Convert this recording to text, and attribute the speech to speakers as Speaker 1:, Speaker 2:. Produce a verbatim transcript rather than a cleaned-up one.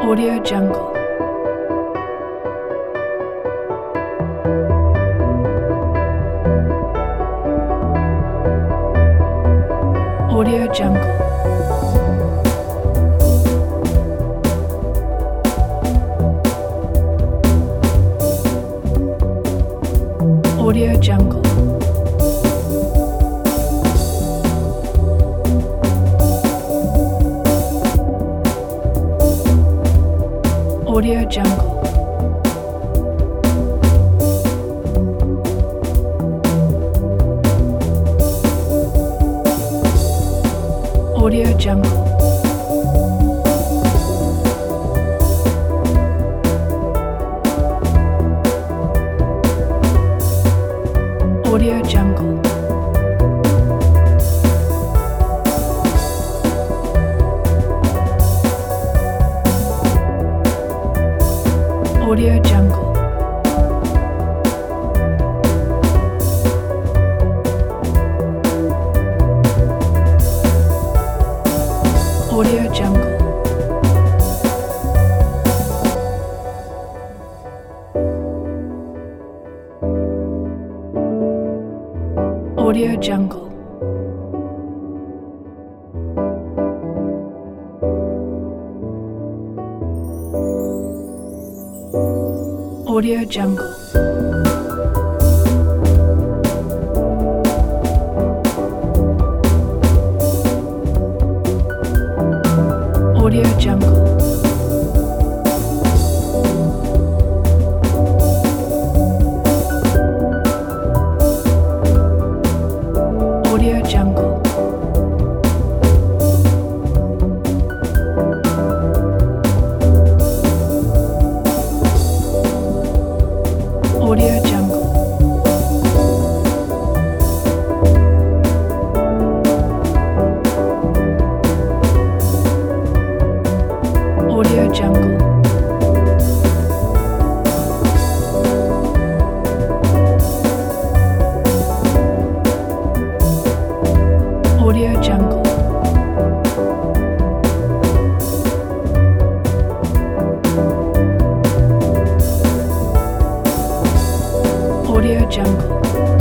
Speaker 1: Audio Jungle. Audio Jungle. Audio Jungle. Audio Jungle. Audio Jungle. Audio Jungle. Audio Jungle. Audio Jungle. Audio Jungle. Audio Jungle. Audio Jungle. Audio Jungle. Audio Jungle. Audio Jungle. Audio Jungle. Audio Jungle.